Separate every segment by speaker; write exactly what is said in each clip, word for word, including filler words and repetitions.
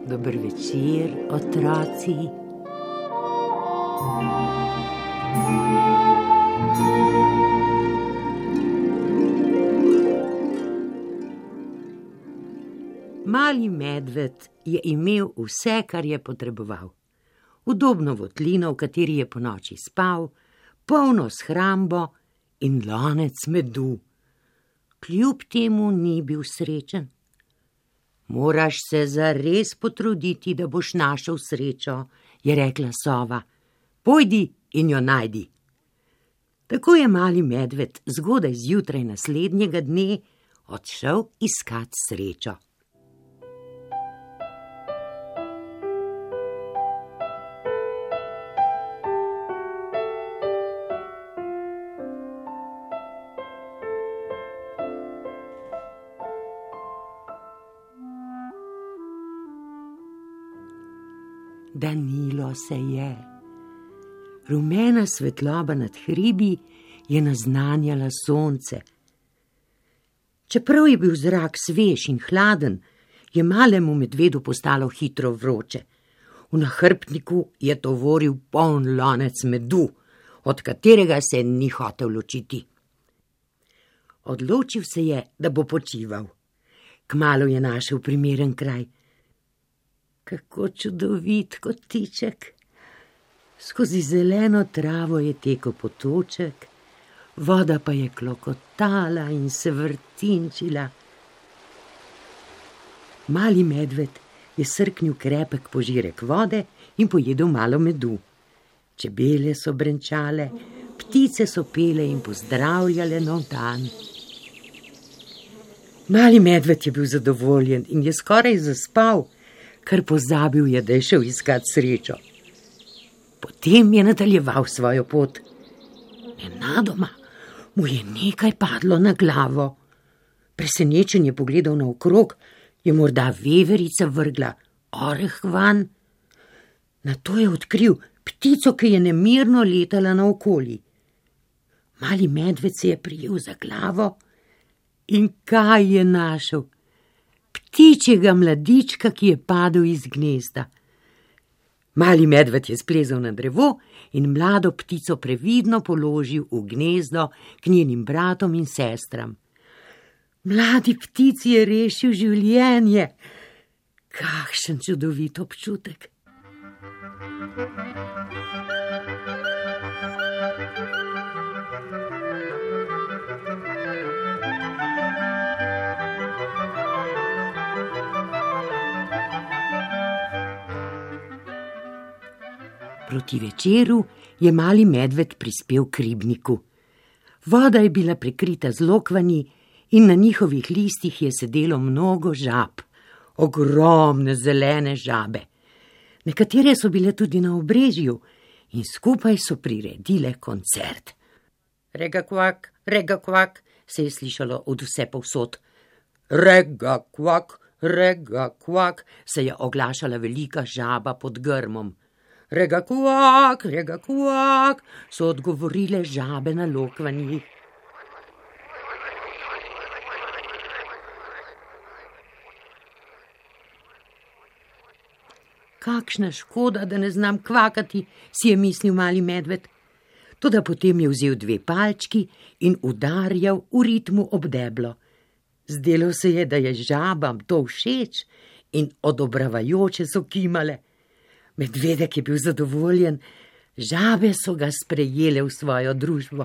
Speaker 1: Dober večer, otroci. Mali medved je imel vse, kar je potreboval. Udobno votlino, v kateri je ponoči spal, polno shrambo in lonec medu. Kljub temu ni bil srečen. Moraš se zares potruditi, da boš našel srečo, je rekla sova. Pojdi in jo najdi. Tako je mali medved zgodaj zjutraj naslednjega dne odšel iskat srečo. Danilo se je. Rumena svetloba nad hribi je naznanjala sonce. Čeprav je bil zrak svež in hladen, je malemu medvedu postalo hitro vroče. V nahrbtniku je tovoril poln lonec medu, od katerega se ni hotel ločiti. Odločil se je, da bo počival. Kmalu je našel primeren kraj. Kako čudovit kotiček. Skozi zeleno travo je tekel potoček, voda pa je klokotala in se vrtinčila. Mali medved je srknil krepek požirek vode in pojedel malo medu. Čebele so brenčale, ptice so pele in pozdravljale nov dan. Mali medved je bil zadovoljen in je skoraj zaspal, kar pozabil je, da je šel iskat srečo. Potem je nadaljeval svojo pot. Nenadoma mu je nekaj padlo na glavo. Presenečen je pogledal naokrog, je morda veverica vrgla oreh van. Nato je odkril ptico, ki je nemirno letala naokoli. Mali medved se je prijel za glavo in kaj je našel? Ptičjega mladička, ki je padel iz gnezda. Mali medved je splezal na drevo in mlado ptico previdno položil v gnezdo k njenim bratom in sestram. Mladi ptici je rešil življenje. Kakšen čudovit občutek. Proti večeru je mali medved prispel k ribniku. Voda je bila prekrita z lokvanji in na njihovih listih je sedelo mnogo žab, ogromne zelene žabe. Nekatere so bile tudi na obrežju in skupaj so priredile koncert. Rega kvak, rega kvak, se je slišalo od vse povsod. Rega kvak, rega kvak, se je oglašala velika žaba pod grmom. Rega kvak, rega kvak, so odgovorile žabe na lokvanjih. Kakšna škoda, da ne znam kvakati, si je mislil mali medved. Toda potem je vzel dve palčki in udarjal v ritmu ob deblo. Zdelo se je, da je žabam to všeč in odobravajoče so kimale. Medvedek je bil zadovoljen, žabe so ga sprejele v svojo družbo.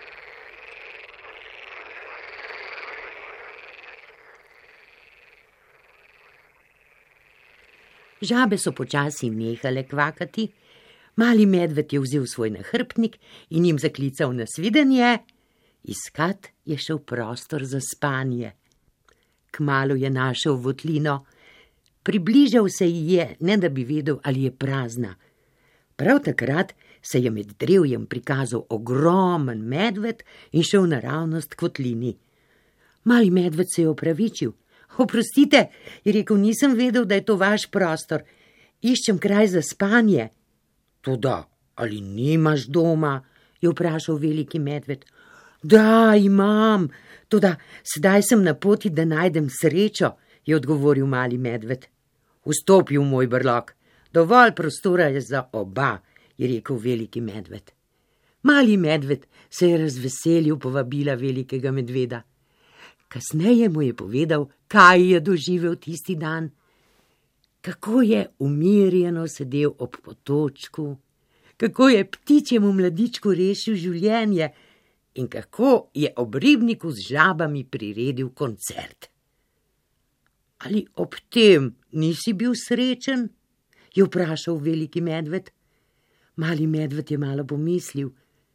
Speaker 1: Žabe so počasi nehale kvakati, mali medved je vzel svoj nahrbtnik in jim zaklical nasvidenje. Iskat je šel prostor za spanje. Kmalu je našel votlino. Približal se ji je, ne da bi vedel, ali je prazna. Prav takrat se je med drevjem prikazal ogromen medved in šel naravnost k votlini. Mali medved se je opravičil. Oprostite, je rekel, nisem vedel, da je to vaš prostor. Iščem kraj za spanje. Toda, ali nimaš doma? Je vprašal veliki medved. Da, imam, toda sedaj sem na poti, da najdem srečo, je odgovoril mali medved. Vstopi v moj brlog, dovolj prostora je za oba, je rekel veliki medved. Mali medved se je razveselil povabila velikega medveda. Kasneje mu je povedal, kaj je doživel tisti dan, kako je umirjeno sedel ob potočku, kako je ptičjemu mladičku rešil življenje in kako je ob ribniku z žabami priredil koncert. Ali ob tem nisi bil srečen? Je vprašal veliki medved. Mali medved je malo pomislil.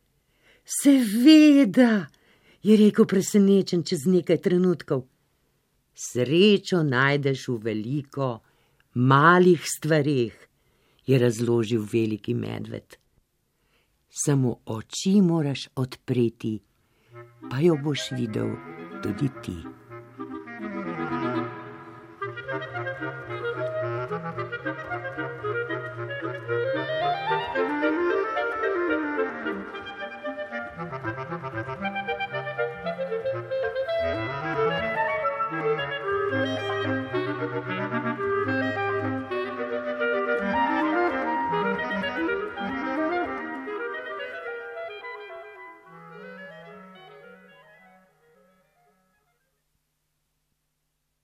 Speaker 1: Seveda, je rekel presenečen čez nekaj trenutkov. Srečo najdeš v veliko malih stvareh, je razložil veliki medved. Samo oči moraš odpreti, pa jo boš videl tudi ti.